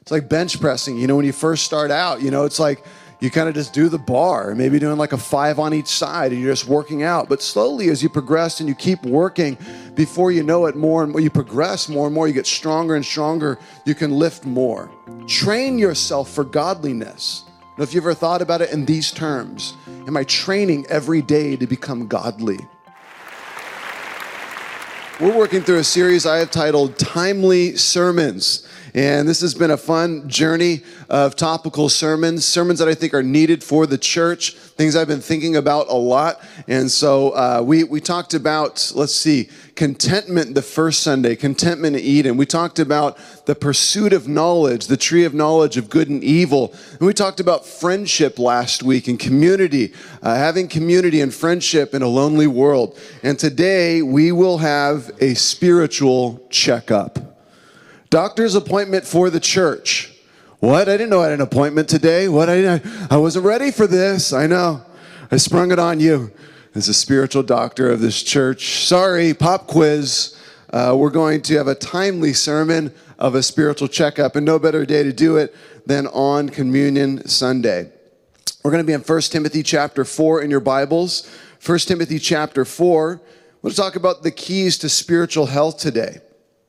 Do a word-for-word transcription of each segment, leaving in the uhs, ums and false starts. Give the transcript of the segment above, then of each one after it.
It's like bench pressing. You know, when you first start out, you know, it's like you kind of just do the bar, maybe doing like a five on each side, and you're just working out. But slowly, as you progress and you keep working, before you know it, more and more you progress, more and more you get stronger and stronger. You can lift more. Train yourself for godliness. Now, if you've ever thought about it in these terms, am I training every day to become godly? We're working through a series I have titled Timely Sermons. And this has been a fun journey of topical sermons, sermons that I think are needed for the church, things I've been thinking about a lot. And so uh, we, we talked about, let's see, contentment the first Sunday, contentment in Eden. We talked about the pursuit of knowledge, the tree of knowledge of good and evil. And we talked about friendship last week and community, uh, having community and friendship in a lonely world. And today we will have a spiritual checkup. Doctor's appointment for the church. What? I didn't know I had an appointment today. What? I didn't, I wasn't ready for this. I know. I sprung it on you as a spiritual doctor of this church. Sorry, pop quiz. Uh, we're going to have a timely sermon of a spiritual checkup, and no better day to do it than on Communion Sunday. We're going to be in First Timothy chapter four in your Bibles. First Timothy chapter four. We'll talk about the keys to spiritual health today.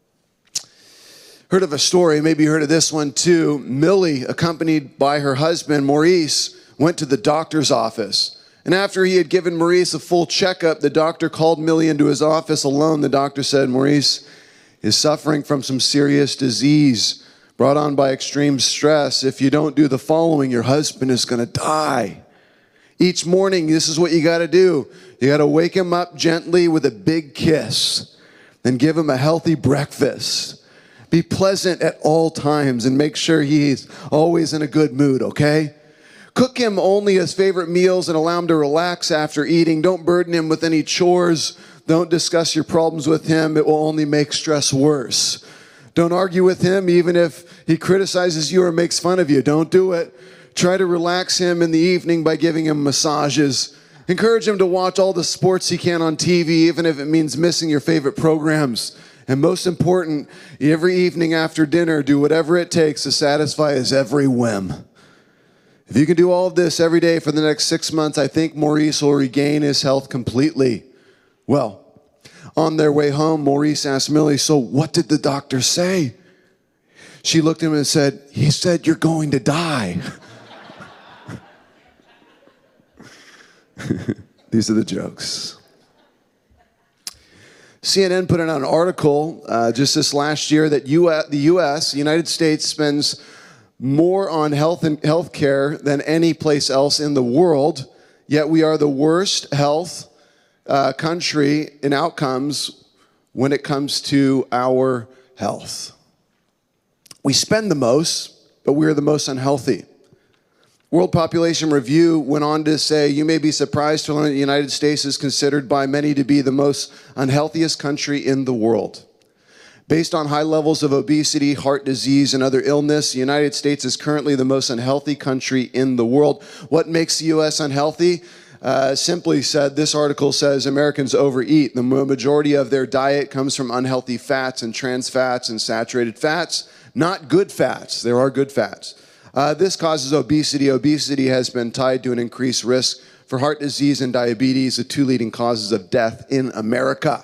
Heard of a story, maybe you heard of this one too. Millie, accompanied by her husband, Maurice, went to the doctor's office. And after he had given Maurice a full checkup, the doctor called Millie into his office alone. The doctor said, Maurice is suffering from some serious disease brought on by extreme stress. If you don't do the following, your husband is going to die. Each morning, this is what you got to do. You got to wake him up gently with a big kiss, then give him a healthy breakfast. Be pleasant at all times and make sure he's always in a good mood, okay? Cook him only his favorite meals and allow him to relax after eating. Don't burden him with any chores. Don't discuss your problems with him. It will only make stress worse. Don't argue with him even if he criticizes you or makes fun of you. Don't do it. Try to relax him in the evening by giving him massages. Encourage him to watch all the sports he can on T V, even if it means missing your favorite programs. And most important, every evening after dinner, do whatever it takes to satisfy his every whim. If you can do all of this every day for the next six months, I think Maurice will regain his health completely. Well, on their way home, Maurice asked Millie, so what did the doctor say? She looked at him and said, he said you're going to die. These are the jokes. C N N put out an article uh, just this last year that U S, the U S, the United States, spends more on health and health care than any place else in the world, yet we are the worst health uh, country in outcomes when it comes to our health. We spend the most, but we are the most unhealthy. World Population Review went on to say, you may be surprised to learn that the United States is considered by many to be the most unhealthiest country in the world. Based on high levels of obesity, heart disease, and other illness, the United States is currently the most unhealthy country in the world. What makes the U S unhealthy? Uh, simply said, this article says Americans overeat. The majority of their diet comes from unhealthy fats and trans fats and saturated fats, not good fats. There are good fats. Uh, this causes obesity. Obesity has been tied to an increased risk for heart disease and diabetes, the two leading causes of death in America.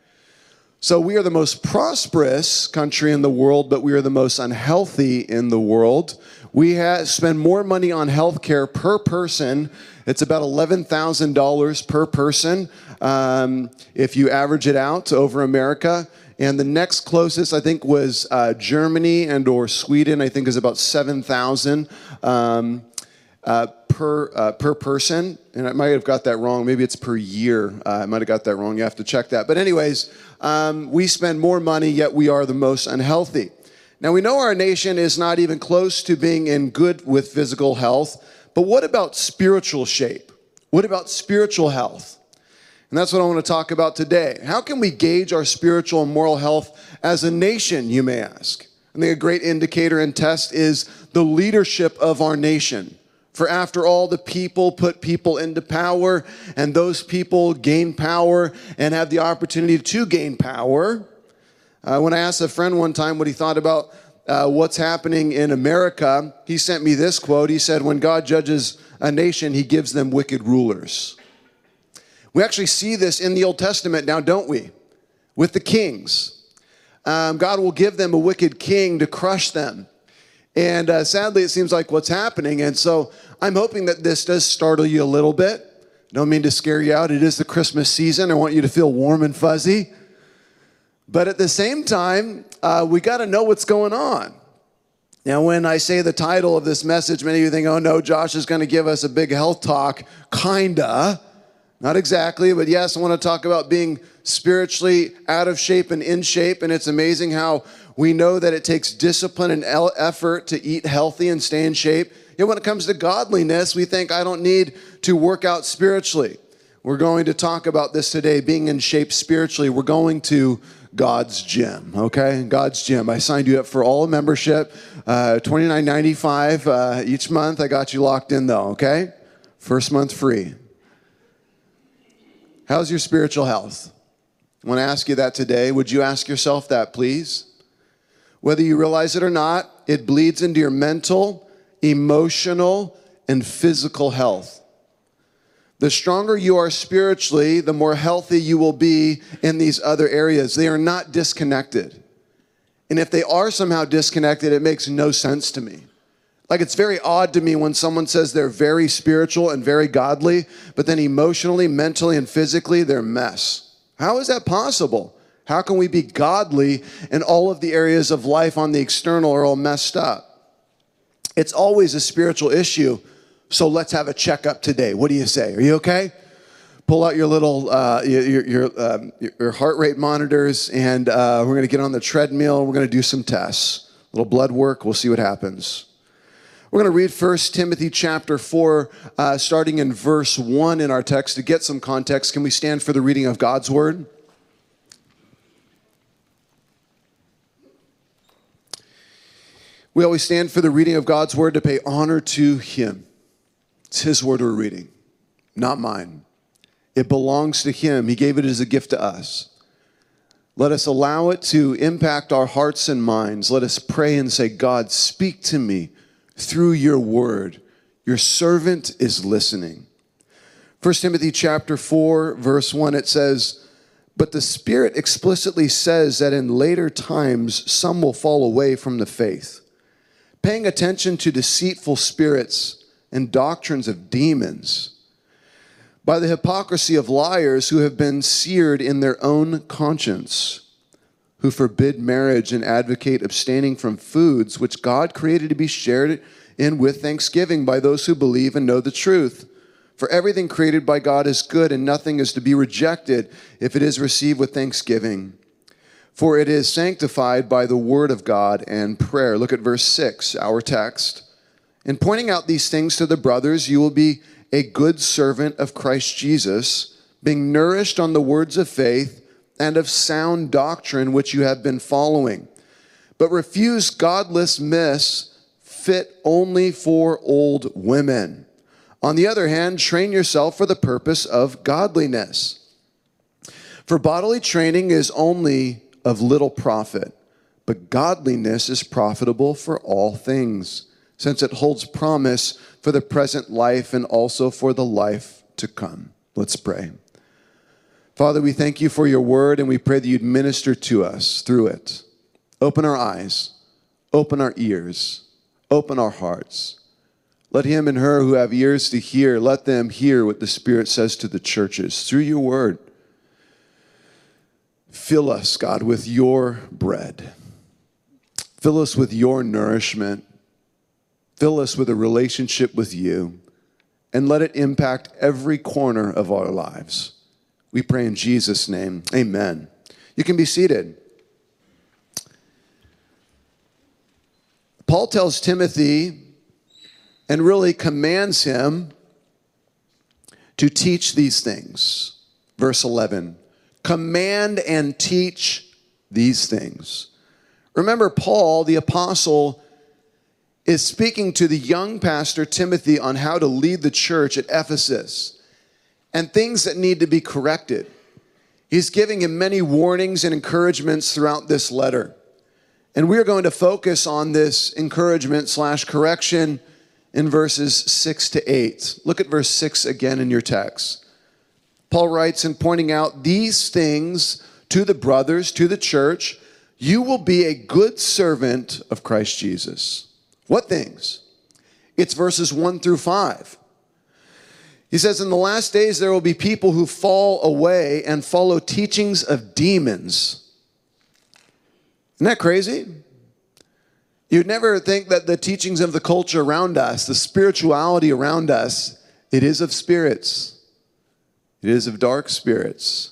So we are the most prosperous country in the world, but we are the most unhealthy in the world. We have, spend more money on health care per person. It's about eleven thousand dollars per person um, if you average it out over America. And the next closest, I think, was uh, Germany and or Sweden. I think is about seven thousand um, uh, per uh, per person. And I might have got that wrong. Maybe it's per year. Uh, I might have got that wrong. You have to check that. But anyways, um, we spend more money, yet we are the most unhealthy. Now, we know our nation is not even close to being in good with physical health. But what about spiritual shape? What about spiritual health? And that's what I want to talk about today. How can we gauge our spiritual and moral health as a nation, you may ask? I think a great indicator and test is the leadership of our nation. For after all, the people put people into power, and those people gain power and have the opportunity to gain power. Uh, when I asked a friend one time what he thought about uh, what's happening in America, he sent me this quote. He said, when God judges a nation, he gives them wicked rulers. We actually see this in the Old Testament now, don't we? With the kings. Um, God will give them a wicked king to crush them. And uh, sadly, it seems like what's happening. And so I'm hoping that this does startle you a little bit. Don't mean to scare you out. It is the Christmas season. I want you to feel warm and fuzzy. But at the same time, uh, we got to know what's going on. Now, when I say the title of this message, many of you think, oh no, Josh is going to give us a big health talk. Kinda. Not exactly, but yes, I want to talk about being spiritually out of shape and in shape. And it's amazing how we know that it takes discipline and effort to eat healthy and stay in shape. Yet when it comes to godliness, we think, I don't need to work out spiritually. We're going to talk about this today, being in shape spiritually. We're going to God's Gym, okay? God's Gym. I signed you up for all membership, uh, twenty-nine ninety-five uh, each month. I got you locked in though, okay? First month free. How's your spiritual health? I want to ask you that today. Would you ask yourself that, please? Whether you realize it or not, it bleeds into your mental, emotional, and physical health. The stronger you are spiritually, the more healthy you will be in these other areas. They are not disconnected. And if they are somehow disconnected, it makes no sense to me. Like, it's very odd to me when someone says they're very spiritual and very godly, but then emotionally, mentally, and physically, they're a mess. How is that possible? How can we be godly and all of the areas of life on the external are all messed up? It's always a spiritual issue, so let's have a checkup today. What do you say? Are you okay? Pull out your little uh, your your, um, your heart rate monitors, and uh, we're going to get on the treadmill. We're going to do some tests, a little blood work. We'll see what happens. We're going to read First Timothy chapter four, uh, starting in verse one in our text. To get some context, can we stand for the reading of God's word? We always stand for the reading of God's word to pay honor to him. It's his word we're reading, not mine. It belongs to him. He gave it as a gift to us. Let us allow it to impact our hearts and minds. Let us pray and say, God, speak to me through your word. Your servant is listening. First Timothy chapter four, verse one, it says, but the Spirit explicitly says that in later times some will fall away from the faith, paying attention to deceitful spirits and doctrines of demons, by the hypocrisy of liars who have been seared in their own conscience, who forbid marriage and advocate abstaining from foods which God created to be shared in with thanksgiving by those who believe and know the truth. For everything created by God is good, and nothing is to be rejected if it is received with thanksgiving. For it is sanctified by the word of God and prayer. Look at verse six, our text. In pointing out these things to the brothers, you will be a good servant of Christ Jesus, being nourished on the words of faith and of sound doctrine which you have been following. But refuse godless myths fit only for old women. On the other hand, train yourself for the purpose of godliness. For bodily training is only of little profit, but godliness is profitable for all things, since it holds promise for the present life and also for the life to come. Let's pray. Father, we thank you for your word, and we pray that you'd minister to us through it. Open our eyes, open our ears, open our hearts. Let him and her who have ears to hear, let them hear what the Spirit says to the churches through your word. Fill us, God, with your bread. Fill us with your nourishment. Fill us with a relationship with you, and let it impact every corner of our lives. We pray in Jesus' name, amen. You can be seated. Paul tells Timothy and really commands him to teach these things. Verse eleven, command and teach these things. Remember, Paul, the apostle, is speaking to the young pastor Timothy on how to lead the church at Ephesus and things that need to be corrected. He's giving him many warnings and encouragements throughout this letter. And we're going to focus on this encouragement slash correction in verses six to eight. Look at verse six again in your text. Paul writes in pointing out these things to the brothers, to the church, you will be a good servant of Christ Jesus. What things? It's verses one through five. He says, in the last days there will be people who fall away and follow teachings of demons. Isn't that crazy? You'd never think that the teachings of the culture around us, the spirituality around us, it is of spirits. It is of dark spirits.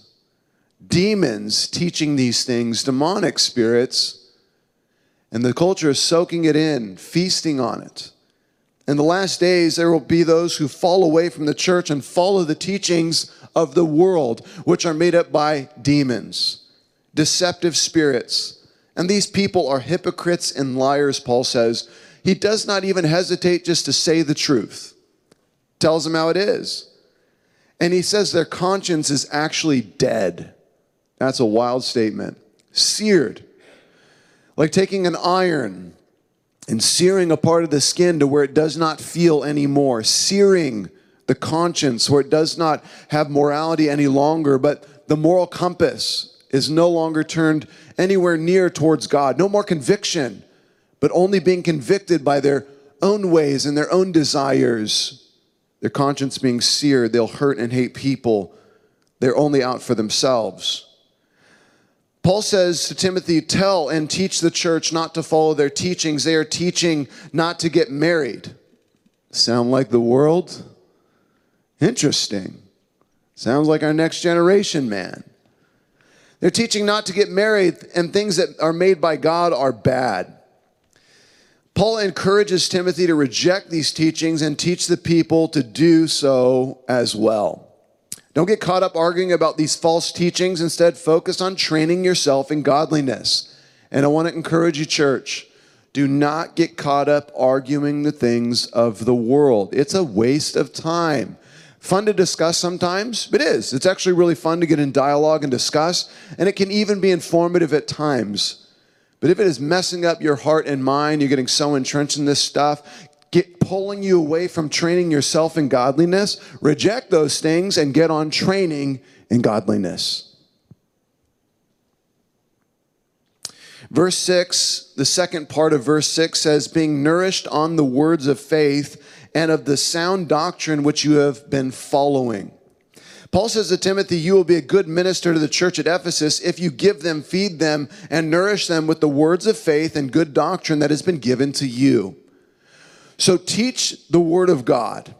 Demons teaching these things, demonic spirits, and the culture is soaking it in, feasting on it. In the last days, there will be those who fall away from the church and follow the teachings of the world, which are made up by demons, deceptive spirits. And these people are hypocrites and liars, Paul says. He does not even hesitate just to say the truth. Tells them how it is. And he says their conscience is actually dead. That's a wild statement. Seared. Like taking an iron and searing a part of the skin to where it does not feel anymore. Searing the conscience where it does not have morality any longer, but the moral compass is no longer turned anywhere near towards God. No more conviction, but only being convicted by their own ways and their own desires. Their conscience being seared, they'll hurt and hate people. They're only out for themselves. Paul says to Timothy, tell and teach the church not to follow their teachings. They are teaching not to get married. Sound like the world? Interesting. Sounds like our next generation, man. They're teaching not to get married, and things that are made by God are bad. Paul encourages Timothy to reject these teachings and teach the people to do so as well. Don't get caught up arguing about these false teachings. Instead, focus on training yourself in godliness. And I want to encourage you, church, do not get caught up arguing the things of the world. It's a waste of time. Fun to discuss sometimes. It is. It's actually really fun to get in dialogue and discuss. And it can even be informative at times. But if it is messing up your heart and mind, you're getting so entrenched in this stuff, get pulling you away from training yourself in godliness, reject those things and get on training in godliness. Verse six, the second part of verse six says, being nourished on the words of faith and of the sound doctrine which you have been following. Paul says to Timothy, you will be a good minister to the church at Ephesus if you give them, feed them, and nourish them with the words of faith and good doctrine that has been given to you. So teach the word of God.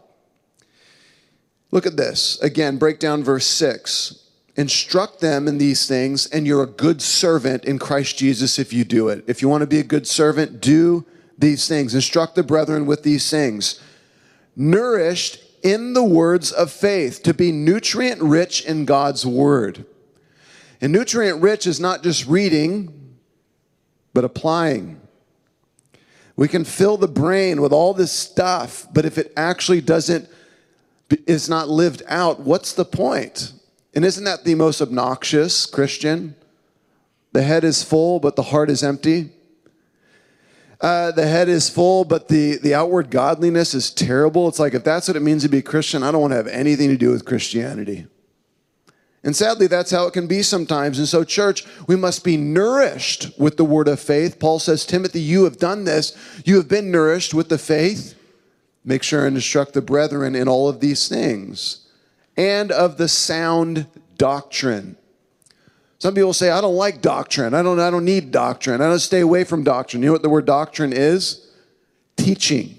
Look at this. Again, break down verse six. Instruct them in these things, and you're a good servant in Christ Jesus if you do it. If you want to be a good servant, do these things. Instruct the brethren with these things. Nourished in the words of faith, to be nutrient rich in God's word. And nutrient rich is not just reading, but applying. We can fill the brain with all this stuff, but if it actually doesn't, is not lived out, what's the point? And isn't that the most obnoxious Christian? The head is full, but the heart is empty. Uh, the head is full, but the, the outward godliness is terrible. It's like, if that's what it means to be a Christian, I don't want to have anything to do with Christianity. And sadly, that's how it can be sometimes. And so, church, we must be nourished with the word of faith. Paul says, Timothy, you have done this. You have been nourished with the faith. Make sure and instruct the brethren in all of these things. And of the sound doctrine. Some people say, I don't like doctrine. I don't, I don't need doctrine. I don't stay away from doctrine. You know what the word doctrine is? Teaching.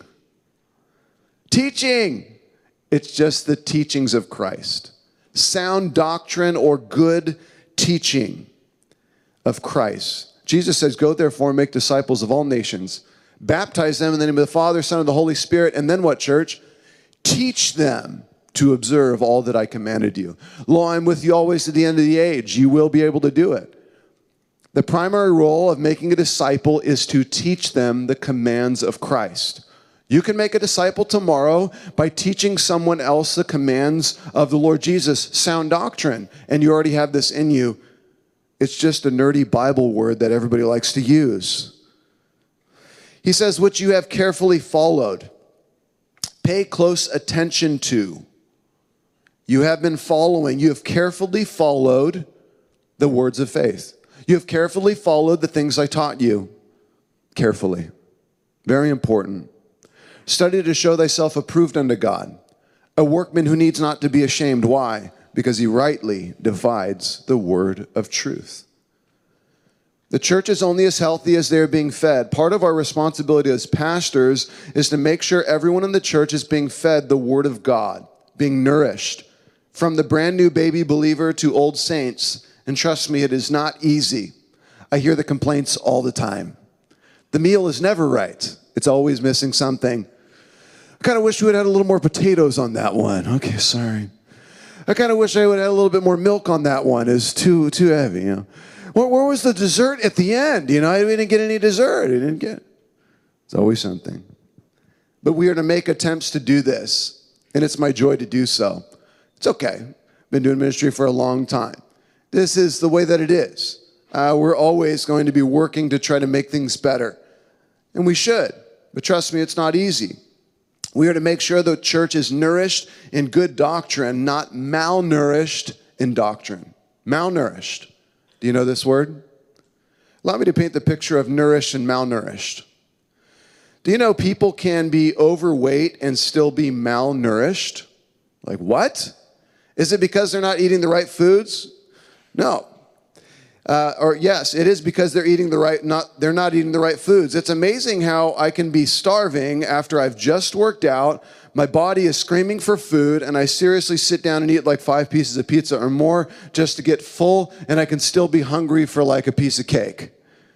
Teaching. It's just the teachings of Christ. Sound doctrine or good teaching of Christ. Jesus says, go therefore and make disciples of all nations. Baptize them in the name of the Father, Son, and the Holy Spirit. And then what, church? Teach them to observe all that I commanded you. Lo, I'm with you always to the end of the age. You will be able to do it. The primary role of making a disciple is to teach them the commands of Christ. You can make a disciple tomorrow by teaching someone else the commands of the Lord Jesus, sound doctrine, and you already have this in you. It's just a nerdy Bible word that everybody likes to use. He says, which you have carefully followed. Pay close attention to. You have been following, you have carefully followed the words of faith. You have carefully followed the things I taught you. Carefully. Very important. Study to show thyself approved unto God, a workman who needs not to be ashamed. Why? Because he rightly divides the word of truth. The church is only as healthy as they're being fed. Part of our responsibility as pastors is to make sure everyone in the church is being fed the word of God, being nourished. From the brand new baby believer to old saints, and trust me, it is not easy. I hear the complaints all the time. The meal is never right. It's always missing something. I kind of wish we would have had a little more potatoes on that one. Okay, sorry. I kind of wish I would have had a little bit more milk on that one. It's too too heavy, you know. Where, where was the dessert at the end? You know, we didn't get any dessert. We didn't get. It's always something. But we are to make attempts to do this, and it's my joy to do so. It's okay. Been doing ministry for a long time. This is the way that it is. Uh, we're always going to be working to try to make things better. And we should. But trust me, it's not easy. We are to make sure the church is nourished in good doctrine, not malnourished in doctrine. Malnourished. Do you know this word? Allow me to paint the picture of nourished and malnourished. Do you know people can be overweight and still be malnourished? Like what? Is it because they're not eating the right foods? No. Uh, or yes, it is because they're eating the right, not they're not eating the right foods. It's amazing how I can be starving after I've just worked out. My body is screaming for food, and I seriously sit down and eat like five pieces of pizza or more just to get full, and I can still be hungry for like a piece of cake.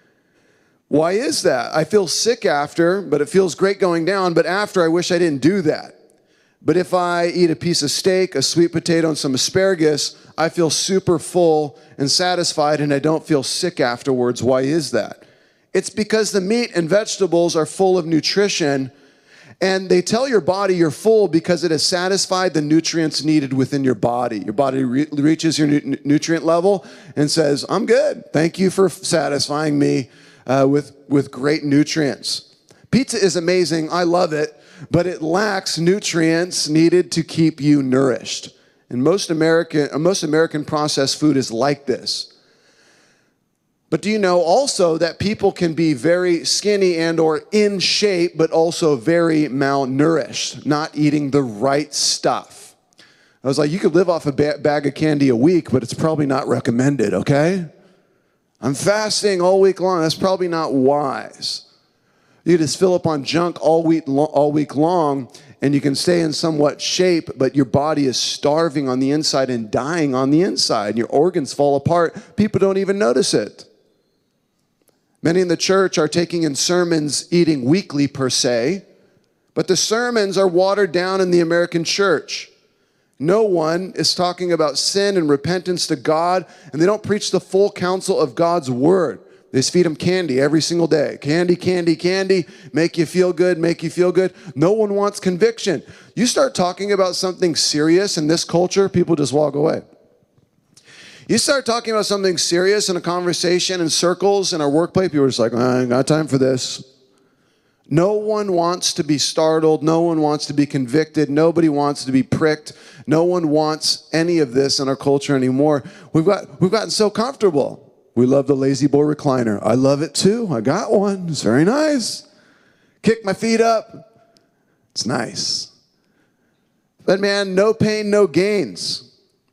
Why is that? I feel sick after, but it feels great going down. But after, I wish I didn't do that. But if I eat a piece of steak, a sweet potato, and some asparagus, I feel super full and satisfied, and I don't feel sick afterwards. Why is that? It's because the meat and vegetables are full of nutrition, and they tell your body you're full because it has satisfied the nutrients needed within your body. Your body re- reaches your nu- nutrient level and says, I'm good. Thank you for satisfying me uh, with, with great nutrients. Pizza is amazing. I love it. But it lacks nutrients needed to keep you nourished. And most American, most American processed food is like this. But do you know also that people can be very skinny and or in shape, but also very malnourished, not eating the right stuff? I was like, you could live off a ba- bag of candy a week, but it's probably not recommended, okay? I'm fasting all week long. That's probably not wise. You just fill up on junk all week, all week long, and you can stay in somewhat shape, but your body is starving on the inside and dying on the inside. And your organs fall apart. People don't even notice it. Many in the church are taking in sermons, eating weekly per se, but the sermons are watered down in the American church. No one is talking about sin and repentance to God, and they don't preach the full counsel of God's word. They just feed them candy every single day. Candy, candy, candy, make you feel good, make you feel good. No one wants conviction. You start talking about something serious in this culture, people just walk away. You start talking about something serious in a conversation in circles in our workplace, people are just like, I ain't got time for this. No one wants to be startled. No one wants to be convicted. Nobody wants to be pricked. No one wants any of this in our culture anymore. We've got, we've gotten so comfortable. We love the Lazy Boy recliner. I love it too. I got one. It's very nice. Kick my feet up. It's nice. But man, no pain, no gains.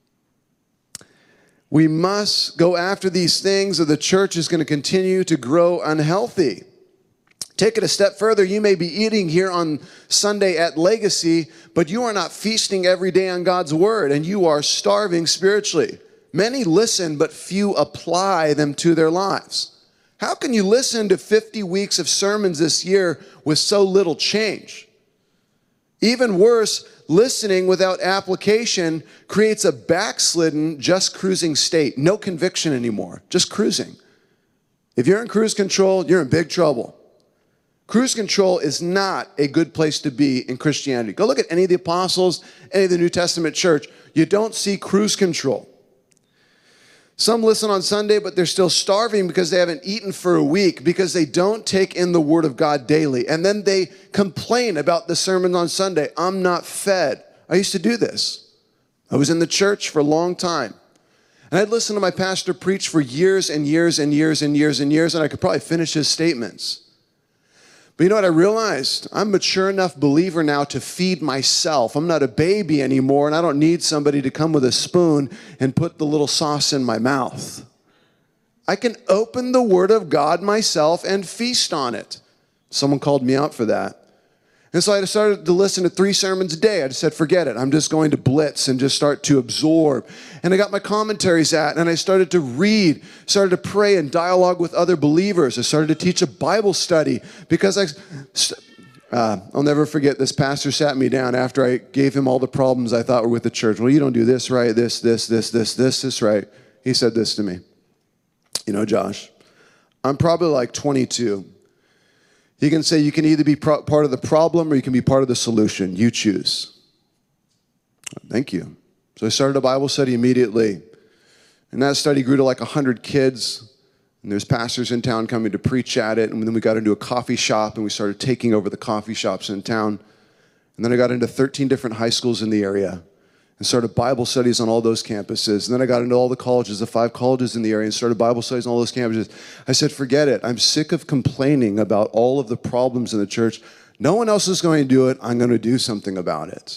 We must go after these things or the church is going to continue to grow unhealthy. Take it a step further. You may be eating here on Sunday at Legacy, but you are not feasting every day on God's word, and you are starving spiritually. Many listen, but few apply them to their lives. How can you listen to fifty weeks of sermons this year with so little change? Even worse, listening without application creates a backslidden, just cruising state. No conviction anymore, just cruising. If you're in cruise control, you're in big trouble. Cruise control is not a good place to be in Christianity. Go look at any of the apostles, any of the New Testament church. You don't see cruise control. Some listen on Sunday, but they're still starving because they haven't eaten for a week, because they don't take in the Word of God daily. And then they complain about the sermon on Sunday. I'm not fed. I used to do this. I was in the church for a long time. And I'd listen to my pastor preach for years and years and years and years and years, and I could probably finish his statements. But you know what I realized? I'm a mature enough believer now to feed myself. I'm not a baby anymore, and I don't need somebody to come with a spoon and put the little sauce in my mouth. I can open the Word of God myself and feast on it. Someone called me out for that. And so I started to listen to three sermons a day. I just said, forget it. I'm just going to blitz and just start to absorb. And I got my commentaries out, and I started to read, started to pray and dialogue with other believers. I started to teach a Bible study because I, uh, I'll never forget, this pastor sat me down after I gave him all the problems I thought were with the church. Well, you don't do this right, this, this, this, this, this, this right. He said this to me. You know, Josh, I'm probably like twenty-two. He can say you can either be pro- part of the problem or you can be part of the solution. You choose. Thank you. So I started a Bible study immediately. And that study grew to like one hundred kids. And there's pastors in town coming to preach at it. And then we got into a coffee shop, and we started taking over the coffee shops in town. And then I got into thirteen different high schools in the area and started Bible studies on all those campuses. And then I got into all the colleges, the five colleges in the area, and started Bible studies on all those campuses. I said, forget it. I'm sick of complaining about all of the problems in the church. No one else is going to do it. I'm going to do something about it.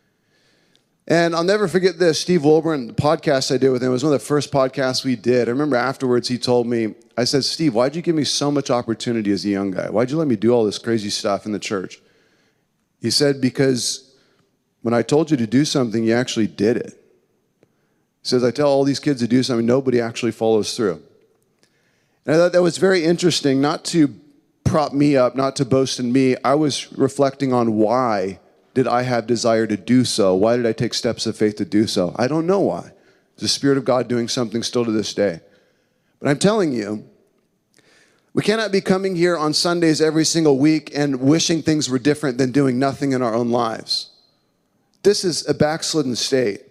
And I'll never forget this. Steve Wilburn, the podcast I did with him, was one of the first podcasts we did. I remember afterwards he told me, I said, Steve, why'd you give me so much opportunity as a young guy? Why'd you let me do all this crazy stuff in the church? He said, because when I told you to do something, you actually did it. He says, I tell all these kids to do something, nobody actually follows through. And I thought that was very interesting, not to prop me up, not to boast in me. I was reflecting on why did I have desire to do so? Why did I take steps of faith to do so? I don't know why. It's the Spirit of God doing something still to this day. But I'm telling you, we cannot be coming here on Sundays every single week and wishing things were different than doing nothing in our own lives. This is a backslidden state.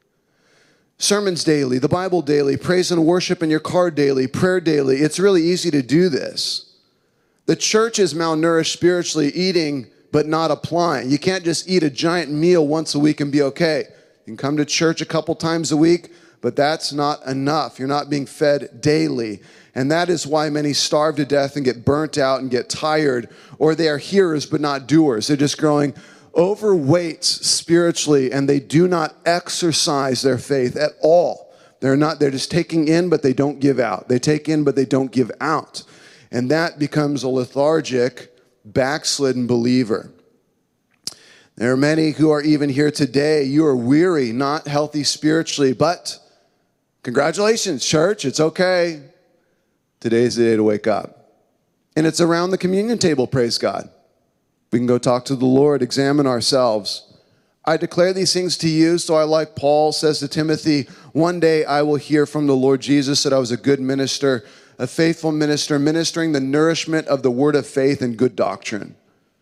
Sermons daily, the Bible daily, praise and worship in your car daily, prayer daily. It's really easy to do this. The church is malnourished spiritually, eating but not applying. You can't just eat a giant meal once a week and be okay. You can come to church a couple times a week, but that's not enough. You're not being fed daily. And that is why many starve to death and get burnt out and get tired, or they are hearers but not doers. They're just growing overweight spiritually, and they do not exercise their faith at all. They're not, they're just taking in, but they don't give out. They take in, but they don't give out. And that becomes a lethargic, backslidden believer. There are many who are even here today. You are weary, not healthy spiritually, but congratulations, church. It's okay. Today's the day to wake up. And it's around the communion table, praise God. We can go talk to the Lord, examine ourselves. I declare these things to you, so I, like Paul says to Timothy, one day I will hear from the Lord Jesus that I was a good minister, a faithful minister, ministering the nourishment of the word of faith and good doctrine.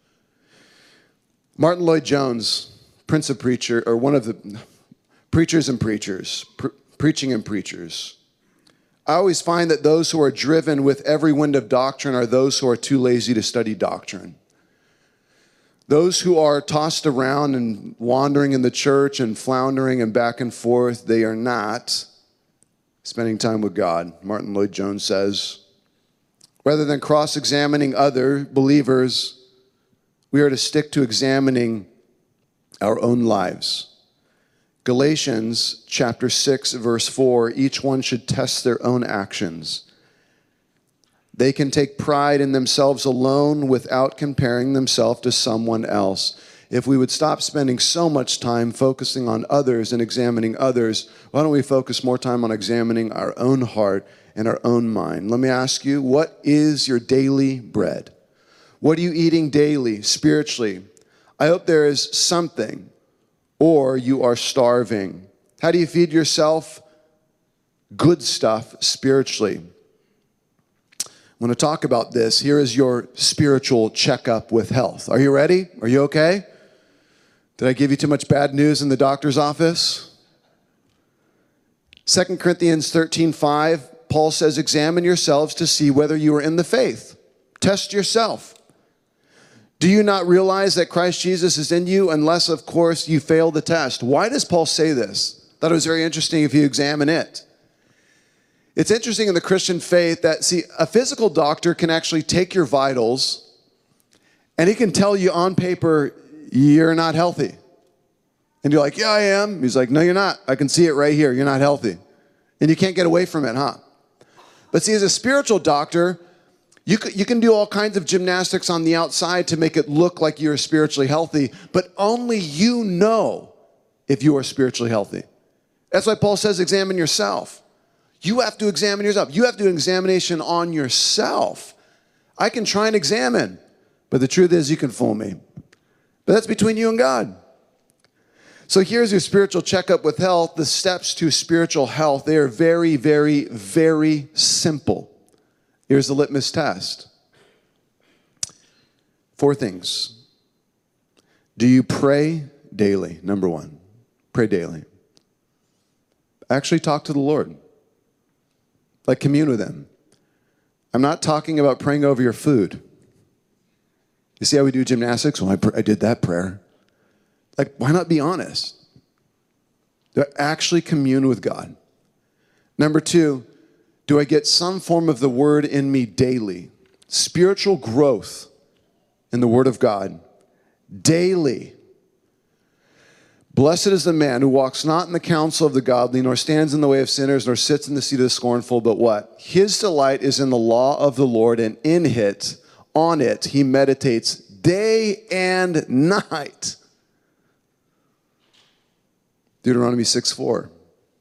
Martin Lloyd-Jones, Prince of Preacher, or one of the preachers and preachers, pre- preaching and preachers. I always find that those who are driven with every wind of doctrine are those who are too lazy to study doctrine. Those who are tossed around and wandering in the church and floundering and back and forth, they are not spending time with God, Martin Lloyd-Jones says. Rather than cross-examining other believers, we are to stick to examining our own lives. Galatians chapter six, verse four, each one should test their own actions. They can take pride in themselves alone without comparing themselves to someone else. If we would stop spending so much time focusing on others and examining others, why don't we focus more time on examining our own heart and our own mind? Let me ask you, what is your daily bread? What are you eating daily, spiritually? I hope there is something, or you are starving. How do you feed yourself? Good stuff spiritually. I want to talk about this. Here is your spiritual checkup with health. Are you ready? Are you okay? Did I give you too much bad news in the doctor's office? Second Corinthians thirteen five, Paul says, examine yourselves to see whether you are in the faith. Test yourself. Do you not realize that Christ Jesus is in you unless, of course, you fail the test? Why does Paul say this? I thought it was very interesting if you examine it. It's interesting in the Christian faith that, see, a physical doctor can actually take your vitals and he can tell you on paper, you're not healthy. And you're like, yeah, I am. He's like, no, you're not. I can see it right here. You're not healthy. And you can't get away from it, huh? But see, as a spiritual doctor, you can, you can do all kinds of gymnastics on the outside to make it look like you're spiritually healthy, but only you know if you are spiritually healthy. That's why Paul says examine yourself. You have to examine yourself. You have to do an examination on yourself. I can try and examine, but the truth is you can fool me. But that's between you and God. So here's your spiritual checkup with health. The steps to spiritual health, they are very, very, very simple. Here's the litmus test. Four things. Do you pray daily? Number one, pray daily. Actually talk to the Lord. Like commune with him. I'm not talking about praying over your food. You see how we do gymnastics? Well, I, pr- I did that prayer. Like, why not be honest? Do I actually commune with God? Number two, do I get some form of the word in me daily? Spiritual growth in the word of God. Daily. Blessed is the man who walks not in the counsel of the godly, nor stands in the way of sinners, nor sits in the seat of the scornful, but what? His delight is in the law of the Lord, and in it, on it, he meditates day and night. Deuteronomy six four.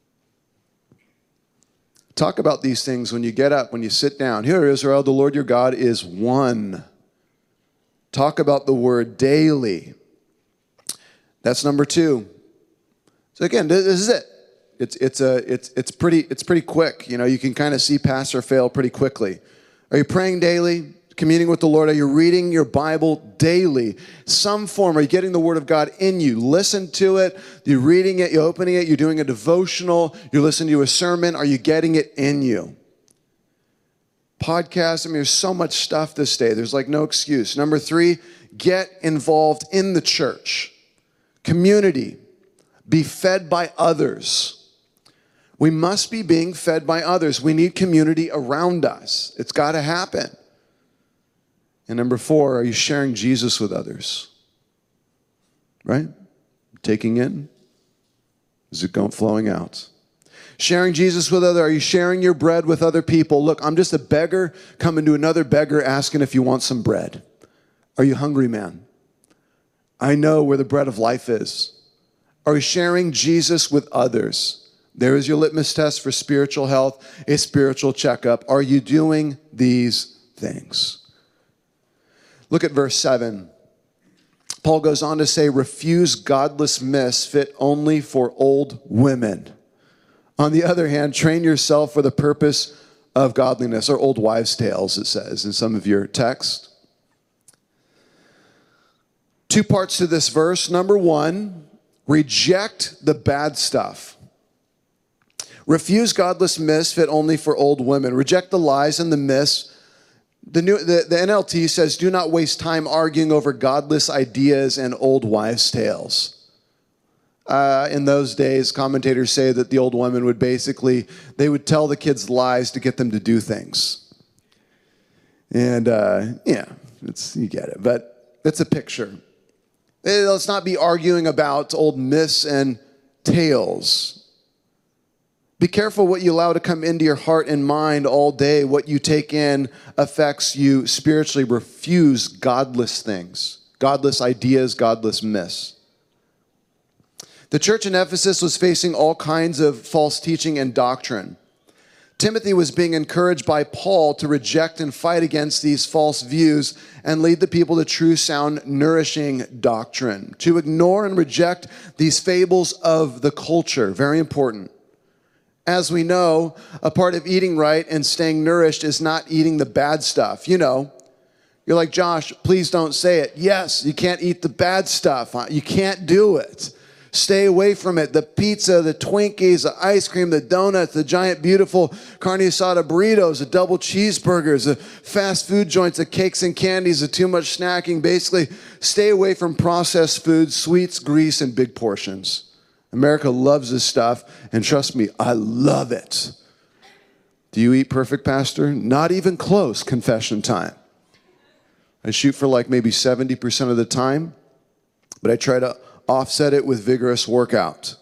Talk about these things when you get up, when you sit down. Hear, Israel, the Lord your God is one. Talk about the word daily. That's number two. So again, this is it. It's it's a it's it's pretty it's pretty quick. You know, you can kind of see pass or fail pretty quickly. Are you praying daily? Communing with the Lord? Are you reading your Bible daily? Some form. Are you getting the Word of God in you? Listen to it. You're reading it. You're opening it. You're doing a devotional. You're listening to a sermon. Are you getting it in you? Podcasts. I mean, there's so much stuff this day. There's like no excuse. Number three, get involved in the church. Community. Be fed by others. We must be being fed by others. We need community around us. It's got to happen. And number four, are you sharing Jesus with others? Right? Taking in? Is it going flowing out? Sharing Jesus with others. Are you sharing your bread with other people? Look, I'm just a beggar coming to another beggar asking if you want some bread. Are you hungry, man? I know where the bread of life is. Are you sharing Jesus with others? There is your litmus test for spiritual health, a spiritual checkup. Are you doing these things? Look at verse seven. Paul goes on to say, refuse godless myths fit only for old women. On the other hand, train yourself for the purpose of godliness, or old wives' tales, it says in some of your text. Two parts to this verse. Number one, reject the bad stuff. Refuse godless myths fit only for old women. Reject the lies and the myths. The, new, the, the N L T says, do not waste time arguing over godless ideas and old wives' tales. Uh, in those days, commentators say that the old women would basically, they would tell the kids lies to get them to do things. And, uh, yeah, it's, you get it. But it's a picture. Let's not be arguing about old myths and tales. Be careful what you allow to come into your heart and mind all day. What you take in affects you spiritually. Refuse godless things, godless ideas, godless myths. The church in Ephesus was facing all kinds of false teaching and doctrine. Timothy was being encouraged by Paul to reject and fight against these false views and lead the people to true, sound, nourishing doctrine. To ignore and reject these fables of the culture. Very important. As we know, a part of eating right and staying nourished is not eating the bad stuff. You know, you're like, Josh, please don't say it. Yes, you can't eat the bad stuff. You can't do it. Stay away from it. The pizza, the Twinkies, the ice cream, the donuts, the giant, beautiful carne asada burritos, the double cheeseburgers, the fast food joints, the cakes and candies, the too much snacking. Basically, stay away from processed foods, sweets, grease, and big portions. America loves this stuff, and trust me, I love it. Do you eat perfect, Pastor? Not even close, confession time. I shoot for like maybe seventy percent of the time, but I try to offset it with vigorous workout.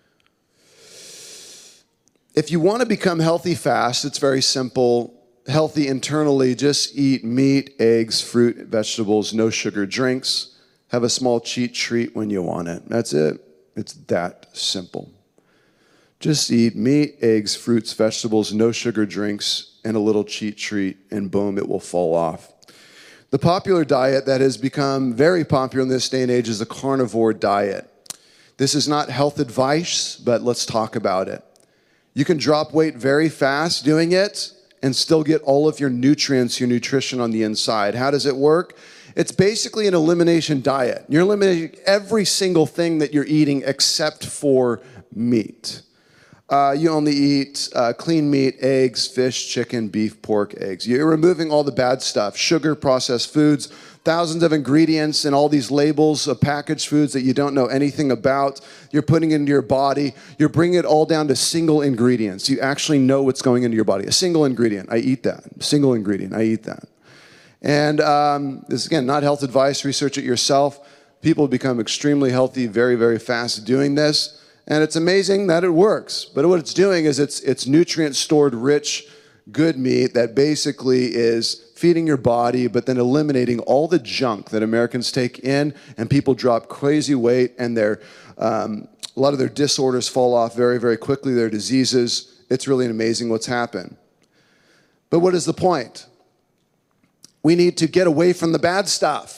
If you want to become healthy fast, it's very simple. Healthy internally, just eat meat, eggs, fruit, vegetables, no sugar drinks. Have a small cheat treat when you want it. That's it. It's that simple. Just eat meat, eggs, fruits, vegetables, no sugar drinks, and a little cheat treat, and boom, it will fall off. The popular diet that has become very popular in this day and age is the carnivore diet. This is not health advice, but let's talk about it. You can drop weight very fast doing it and still get all of your nutrients, your nutrition on the inside. How does it work? It's basically an elimination diet. You're eliminating every single thing that you're eating except for meat. Uh, you only eat uh, clean meat, eggs, fish, chicken, beef, pork, eggs. You're removing all the bad stuff, sugar, processed foods, thousands of ingredients and all these labels of packaged foods that you don't know anything about. You're putting into your body. You're bringing it all down to single ingredients. You actually know what's going into your body. A single ingredient, I eat that. Single ingredient, I eat that. And um, this, again, not health advice. Research it yourself. People become extremely healthy very, very fast doing this. And it's amazing that it works. But what it's doing is it's it's nutrient-stored, rich, good meat that basically is feeding your body, but then eliminating all the junk that Americans take in, and people drop crazy weight, and their um, a lot of their disorders fall off very, very quickly, their diseases. It's really amazing what's happened. But what is the point? We need to get away from the bad stuff.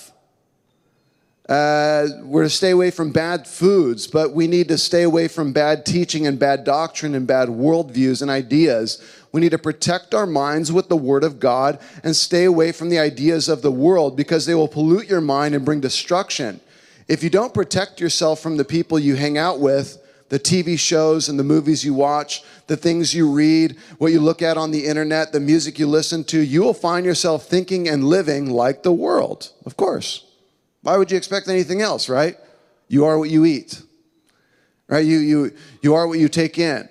Uh, we're to stay away from bad foods, but we need to stay away from bad teaching and bad doctrine and bad worldviews and ideas. We need to protect our minds with the Word of God and stay away from the ideas of the world, because they will pollute your mind and bring destruction. If you don't protect yourself from the people you hang out with, the T V shows and the movies you watch, the things you read, what you look at on the internet, the music you listen to, you will find yourself thinking and living like the world, of course. Why would you expect anything else, right? You are what you eat, right? You, you, you are what you take in.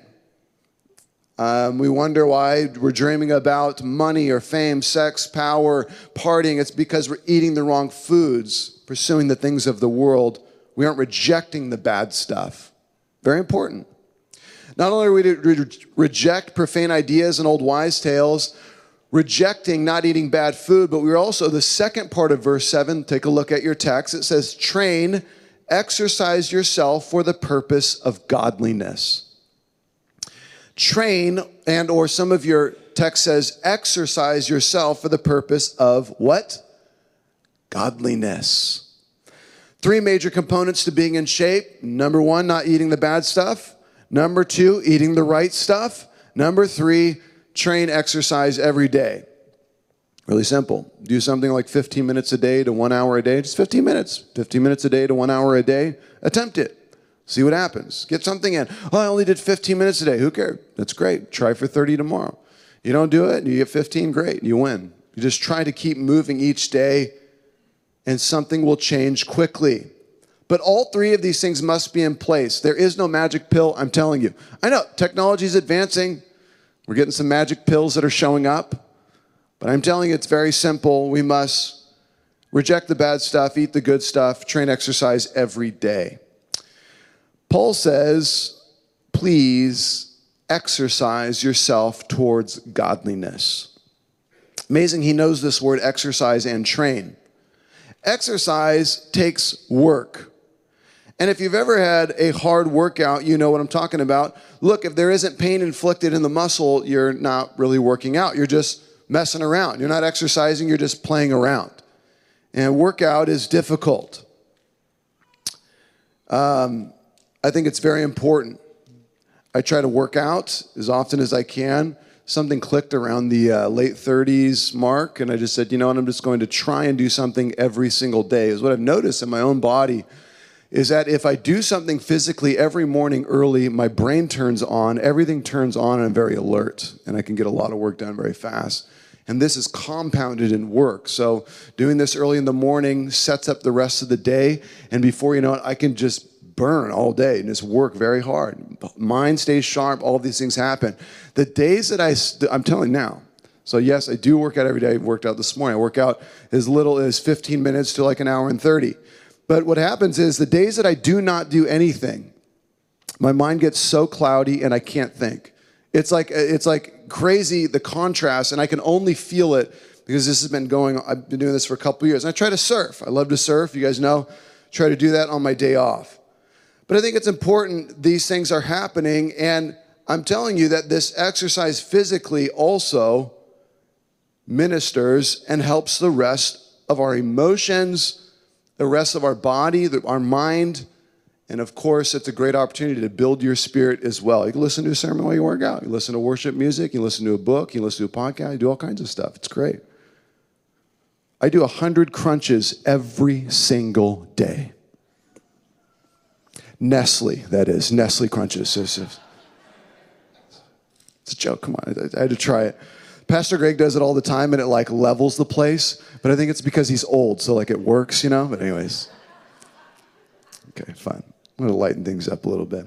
Um, we wonder why we're dreaming about money or fame, sex, power, partying. It's because we're eating the wrong foods, pursuing the things of the world. We aren't rejecting the bad stuff. Very important. Not only are we to re- reject profane ideas and old wise tales, rejecting not eating bad food, but we're also, the second part of verse seven, take a look at your text. It says, train, exercise yourself for the purpose of godliness. Train, and or some of your text says, exercise yourself for the purpose of what? Godliness. Three major components to being in shape. Number one, not eating the bad stuff. Number two, eating the right stuff. Number three, train, exercise every day. Really simple. Do something like fifteen minutes a day to one hour a day. Just fifteen minutes. fifteen minutes a day to one hour a day. Attempt it. See what happens. Get something in. Oh, I only did fifteen minutes a day. Who cares? That's great. Try for thirty tomorrow. You don't do it, and you get fifteen, great. You win. You just try to keep moving each day, and something will change quickly. But all three of these things must be in place. There is no magic pill, I'm telling you. I know, technology is advancing. We're getting some magic pills that are showing up. But I'm telling you, it's very simple. We must reject the bad stuff, eat the good stuff, train, exercise every day. Paul says, please exercise yourself towards godliness. Amazing, he knows this word exercise and train. Exercise takes work. And if you've ever had a hard workout, you know what I'm talking about. Look, if there isn't pain inflicted in the muscle, you're not really working out. You're just messing around. You're not exercising, you're just playing around. And workout is difficult. Um, I think it's very important. I try to work out as often as I can. Something clicked around the uh, late thirties mark, and I just said, you know what, I'm just going to try and do something every single day. Is what I've noticed in my own body is that if I do something physically every morning early, my brain turns on, everything turns on, and I'm very alert, and I can get a lot of work done very fast. And this is compounded in work. So doing this early in the morning sets up the rest of the day, and before you know it, I can just burn all day and just work very hard. Mind stays sharp, all of these things happen. The days that I, st- I'm telling you now, so yes, I do work out every day. I worked out this morning. I work out as little as fifteen minutes to like an hour and thirty. But what happens is the days that I do not do anything, my mind gets so cloudy and I can't think. It's like it's like crazy, the contrast, and I can only feel it because this has been going on. I've been doing this for a couple of years. And I try to surf. I love to surf. You guys know. Try to do that on my day off. But I think it's important these things are happening, and I'm telling you that this exercise physically also ministers and helps the rest of our emotions, the rest of our body, our mind, and of course, it's a great opportunity to build your spirit as well. You can listen to a sermon while you work out. You listen to worship music. You listen to a book. You listen to a podcast. You do all kinds of stuff. It's great. I do one hundred crunches every single day. Nestle, that is. Nestle crunches. It's a joke. Come on. I had to try it. Pastor Greg does it all the time, and it like levels the place. But I think it's because he's old, so like it works, you know? But anyways. Okay, fine. I'm going to lighten things up a little bit.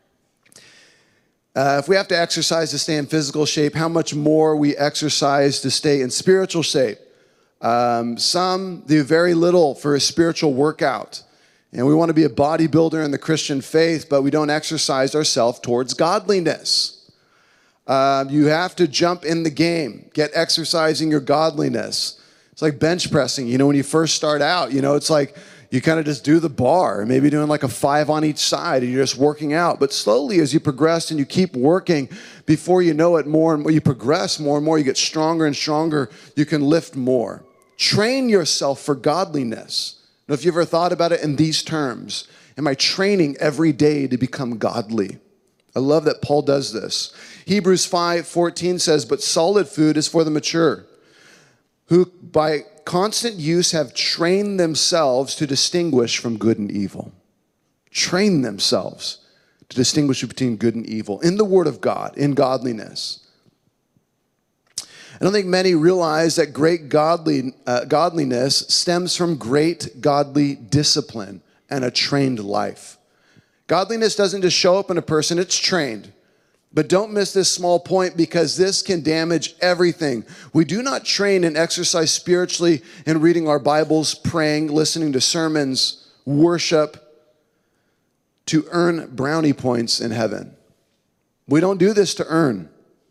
Uh, if we have to exercise to stay in physical shape, how much more we exercise to stay in spiritual shape? Um, some do very little for a spiritual workout. And we want to be a bodybuilder in the Christian faith, but we don't exercise ourselves towards godliness. Uh, you have to jump in the game, get exercising your godliness. It's like bench pressing. You know, when you first start out, you know, it's like you kind of just do the bar, maybe doing like a five on each side, and you're just working out. But slowly, as you progress and you keep working, before you know it, more and more, you progress more and more, you get stronger and stronger, you can lift more. Train yourself for godliness. Now, if you ever thought about it in these terms, am I training every day to become godly? I love that Paul does this. Hebrews five fourteen says, but solid food is for the mature, who by constant use have trained themselves to distinguish from good and evil. Train themselves to distinguish between good and evil in the Word of God, in godliness. I don't think many realize that great godly, uh, godliness stems from great godly discipline and a trained life. Godliness doesn't just show up in a person, it's trained. But don't miss this small point, because this can damage everything. We do not train and exercise spiritually in reading our Bibles, praying, listening to sermons, worship, to earn brownie points in heaven. We don't do this to earn.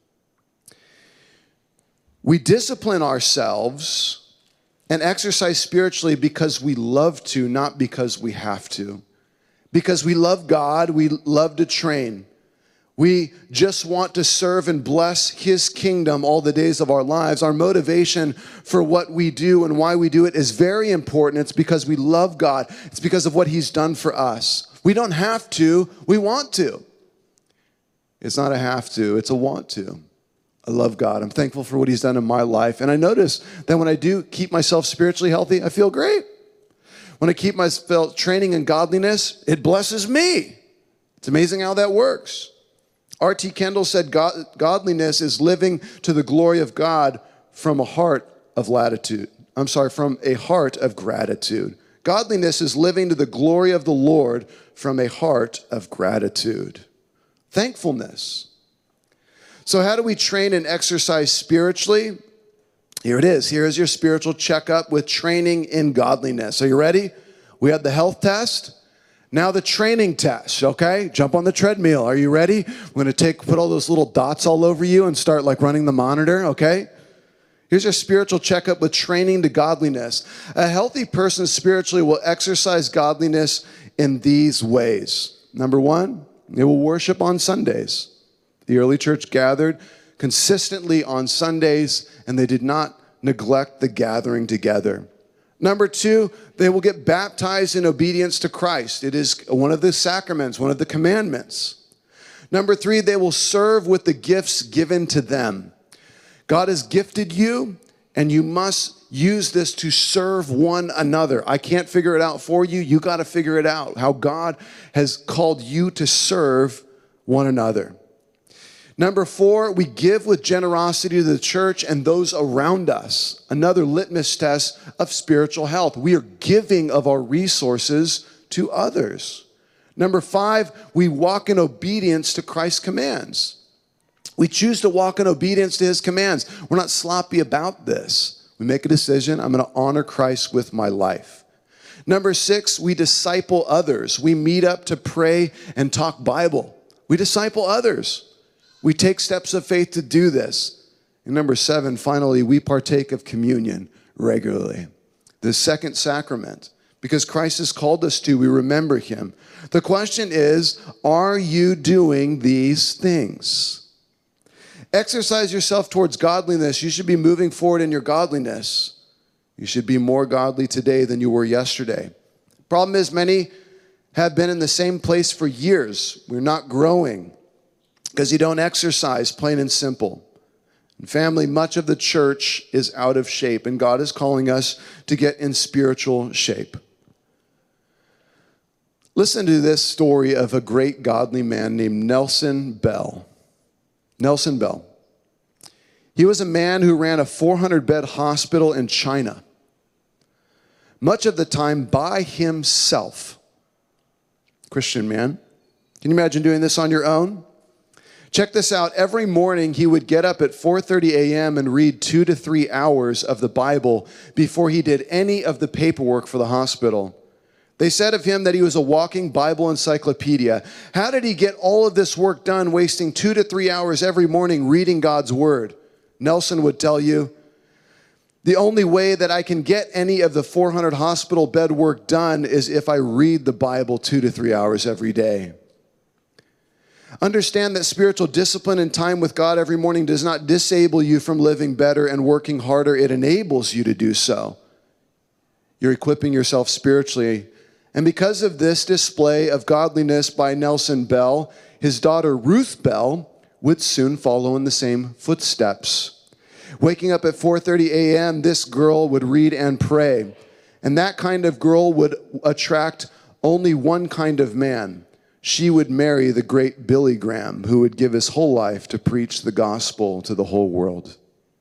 We discipline ourselves and exercise spiritually because we love to, not because we have to. Because we love God, we love to train. We just want to serve and bless His kingdom all the days of our lives. Our motivation for what we do and why we do it is very important. It's because we love God. It's because of what He's done for us. We don't have to, we want to. It's not a have to, it's a want to. I love God. I'm thankful for what He's done in my life. And I notice that when I do keep myself spiritually healthy, I feel great. When I keep myself training in godliness, it blesses me. It's amazing how that works. R T Kendall said, God, godliness is living to the glory of God from a heart of latitude. I'm sorry, from a heart of gratitude. Godliness is living to the glory of the Lord from a heart of gratitude. Thankfulness. So how do we train and exercise spiritually? Here it is. Here is your spiritual checkup with training in godliness. Are you ready? We had the health test. Now the training test, okay? Jump on the treadmill. Are you ready? We're going to take, put all those little dots all over you and start like running the monitor, okay? Here's your spiritual checkup with training to godliness. A healthy person spiritually will exercise godliness in these ways. Number one, they will worship on Sundays. The early church gathered consistently on Sundays, and they did not neglect the gathering together. Number two, they will get baptized in obedience to Christ. It is one of the sacraments, one of the commandments. Number three, they will serve with the gifts given to them. God has gifted you, And you must use this to serve one another. I can't figure it out for you. You got to figure it out, how God has called you to serve one another. Number four, we give with generosity to the church and those around us. Another litmus test of spiritual health. We are giving of our resources to others. Number five, we walk in obedience to Christ's commands. We choose to walk in obedience to his commands. We're not sloppy about this. We make a decision, I'm going to honor Christ with my life. Number six, we disciple others. We meet up to pray and talk Bible. We disciple others. We take steps of faith to do this. And number seven, finally, we partake of communion regularly. The second sacrament. Because Christ has called us to, we remember him. The question is, are you doing these things? Exercise yourself towards godliness. You should be moving forward in your godliness. You should be more godly today than you were yesterday. Problem is, many have been in the same place for years. We're not growing because you don't exercise, plain and simple. And family, much of the church is out of shape, and God is calling us to get in spiritual shape. Listen to this story of a great godly man named Nelson Bell. Nelson Bell. He was a man who ran a four hundred bed hospital in China, much of the time by himself. Christian man. Can you imagine doing this on your own? Check this out. Every morning he would get up at four thirty a.m. and read two to three hours of the Bible before he did any of the paperwork for the hospital. They said of him that he was a walking Bible encyclopedia. How did he get all of this work done, wasting two to three hours every morning reading God's word? Nelson would tell you, the only way that I can get any of the four hundred hospital bed work done is if I read the Bible two to three hours every day. Understand that spiritual discipline and time with God every morning does not disable you from living better and working harder. It enables you to do so. You're equipping yourself spiritually. And because of this display of godliness by Nelson Bell, his daughter Ruth Bell would soon follow in the same footsteps. Waking up at four thirty a.m., this girl would read and pray. And that kind of girl would attract only one kind of man. She would marry the great Billy Graham, who would give his whole life to preach the gospel to the whole world.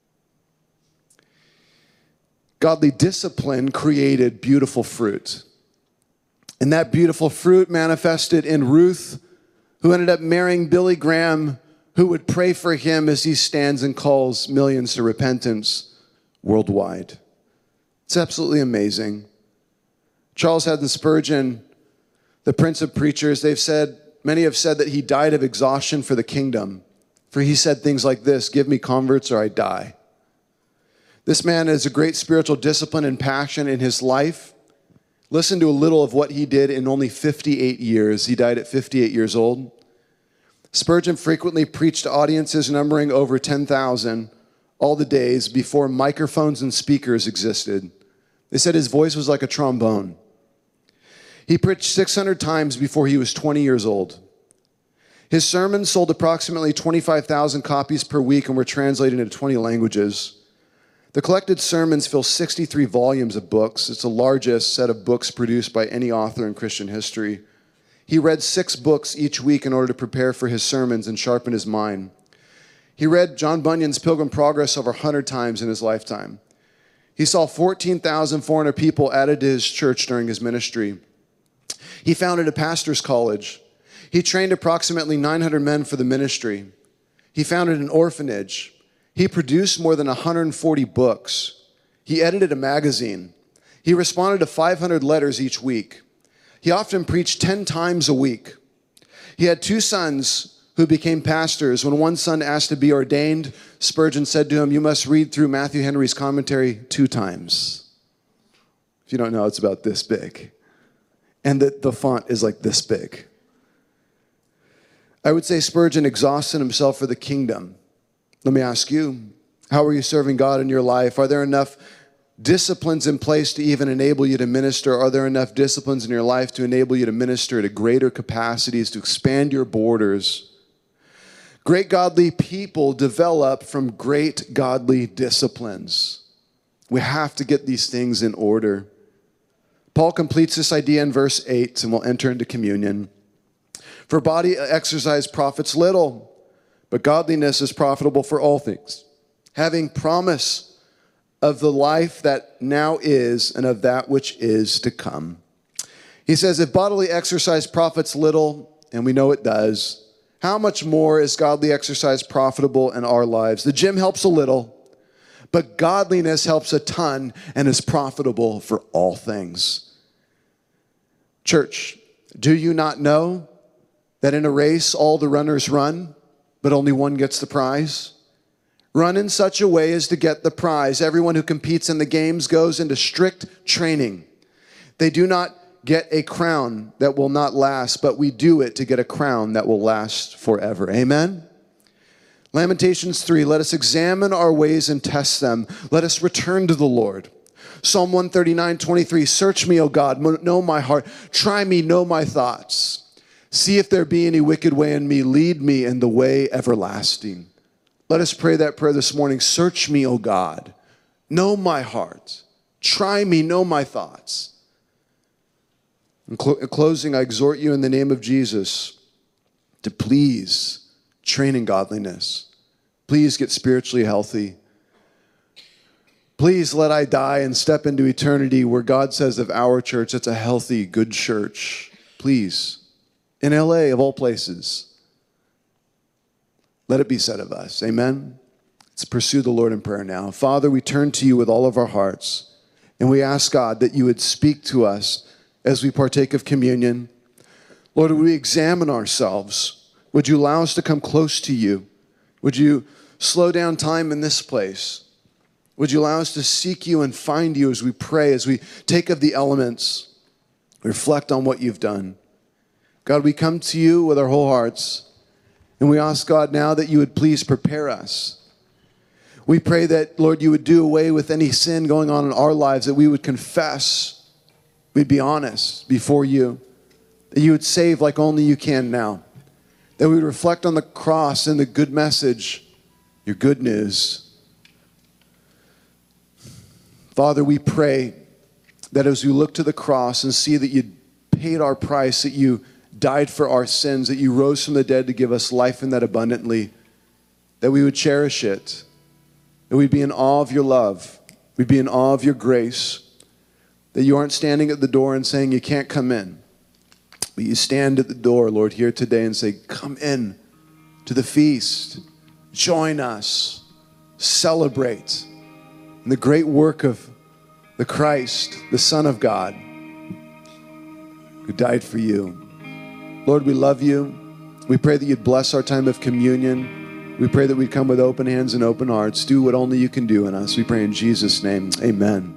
Godly discipline created beautiful fruit. And that beautiful fruit manifested in Ruth, who ended up marrying Billy Graham, who would pray for him as he stands and calls millions to repentance worldwide. It's absolutely amazing. Charles Haddon Spurgeon, the Prince of Preachers, they've said, many have said that he died of exhaustion for the kingdom. For he said things like this, give me converts or I die. This man has a great spiritual discipline and passion in his life. Listen to a little of what he did in only fifty-eight years. He died at fifty-eight years old. Spurgeon frequently preached to audiences numbering over ten thousand all the days before microphones and speakers existed. They said his voice was like a trombone. He preached six hundred times before he was twenty years old. His sermons sold approximately twenty-five thousand copies per week and were translated into twenty languages. The collected sermons fill sixty-three volumes of books. It's the largest set of books produced by any author in Christian history. He read six books each week in order to prepare for his sermons and sharpen his mind. He read John Bunyan's Pilgrim Progress over one hundred times in his lifetime. He saw fourteen thousand four hundred people added to his church during his ministry. He founded a pastor's college. He trained approximately nine hundred men for the ministry. He founded an orphanage. He produced more than one hundred forty books. He edited a magazine. He responded to five hundred letters each week. He often preached ten times a week. He had two sons who became pastors. When one son asked to be ordained, Spurgeon said to him, you must read through Matthew Henry's commentary two times. If you don't know, it's about this big. And the, the font is like this big. I would say Spurgeon exhausted himself for the kingdom. Let me ask you, how are you serving God in your life? Are there enough disciplines in place to even enable you to minister? Are there enough disciplines in your life to enable you to minister to greater capacities, to expand your borders? Great godly people develop from great godly disciplines. We have to get these things in order. Paul completes this idea in verse eight, and we'll enter into communion. For body exercise profits little, but godliness is profitable for all things, having promise of the life that now is and of that which is to come. He says, if bodily exercise profits little, and we know it does, how much more is godly exercise profitable in our lives? The gym helps a little, but godliness helps a ton and is profitable for all things. Church, do you not know that in a race all the runners run, but only one gets the prize? Run in such a way as to get the prize. Everyone who competes in the games goes into strict training. They do not get a crown that will not last, but we do it to get a crown that will last forever. Amen? Lamentations three, let us examine our ways and test them. Let us return to the Lord. Psalm one thirty-nine, twenty-three, search me, O God, know my heart. Try me, know my thoughts. See if there be any wicked way in me. Lead me in the way everlasting. Let us pray that prayer this morning. Search me, O God. Know my heart. Try me, know my thoughts. In, clo- in closing, I exhort you in the name of Jesus to please train in godliness. Please get spiritually healthy. Please let I die and step into eternity where God says of our church, it's a healthy, good church. Please. In L A, of all places. Let it be said of us. Amen? Let's pursue the Lord in prayer now. Father, we turn to you with all of our hearts, and we ask, God, that you would speak to us as we partake of communion. Lord, would we examine ourselves? Would you allow us to come close to you? Would you slow down time in this place? Would you allow us to seek you and find you as we pray, as we take of the elements, reflect on what you've done? God, we come to you with our whole hearts, and we ask, God, now that you would please prepare us. We pray that, Lord, you would do away with any sin going on in our lives, that we would confess, we'd be honest before you, that you would save like only you can now, that we would reflect on the cross and the good message, your good news. Father, we pray that as we look to the cross and see that you paid our price, that you died for our sins, that you rose from the dead to give us life in that abundantly, that we would cherish it, that we'd be in awe of your love, we'd be in awe of your grace, that you aren't standing at the door and saying you can't come in, but you stand at the door, Lord, here today and say, come in to the feast, join us, celebrate in the great work of the Christ, the Son of God, who died for you. Lord, we love you. We pray that you'd bless our time of communion. We pray that we'd come with open hands and open hearts. Do what only you can do in us. We pray in Jesus' name. Amen.